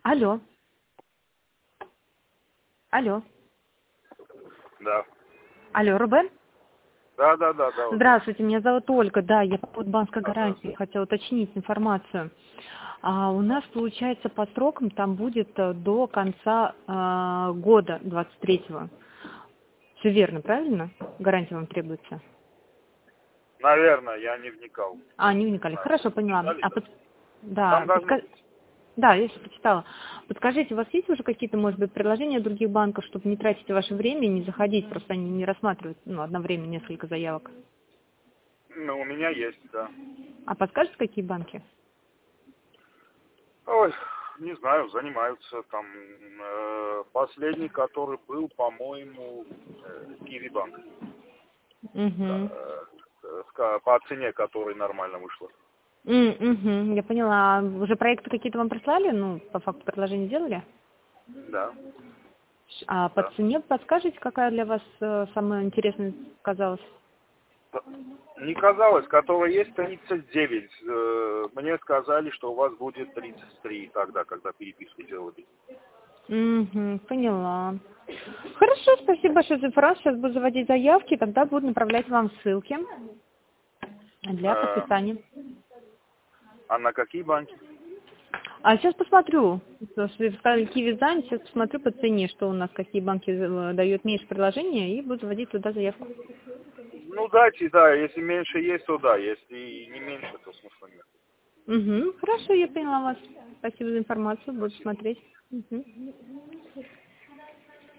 Алло. Алло. Да. Алло, Рубен? Да. Здравствуйте, меня зовут Ольга. Да, я по поводу банковской гарантии Здравствуйте. хотела уточнить информацию. У нас, получается, по срокам там будет до конца года 23-го. Все верно, правильно? Гарантия вам требуется? Наверное, я не вникал. Не вникали. Знаю. Хорошо, поняла. Читали, да? Да, Там должно быть. Да, я все почитала. Подскажите, у вас есть уже какие-то, может быть, предложения других банков, чтобы не тратить ваше время и не заходить, просто они не рассматривают одновременно несколько заявок? Ну, у меня есть, да. А подскажете, какие банки? Ой, не знаю, занимаются там. Последний, который был, по-моему, Киви банк. Угу. По цене, которой нормально вышло. Угу, я поняла. Уже проекты какие-то вам прислали? Ну, по факту предложения делали? Да. А по Да. цене подскажете, какая для вас самая интересная казалась? Не казалось, которая есть 39. Мне сказали, что у вас будет 33 тогда, когда переписку делали. Угу, поняла. Хорошо, спасибо большое за информацию. Сейчас буду заводить заявки, тогда буду направлять вам ссылки для подписания. А на какие банки? Сейчас посмотрю. Потому что вы сказали Киви Зайн, сейчас посмотрю по цене, что у нас, какие банки дают меньше предложения, и буду заводить туда заявку. Ну, дайте, да. Если меньше есть, то да. Если не меньше, то смысла нет. Угу, хорошо, я поняла вас. Спасибо за информацию, буду Спасибо. смотреть. Угу.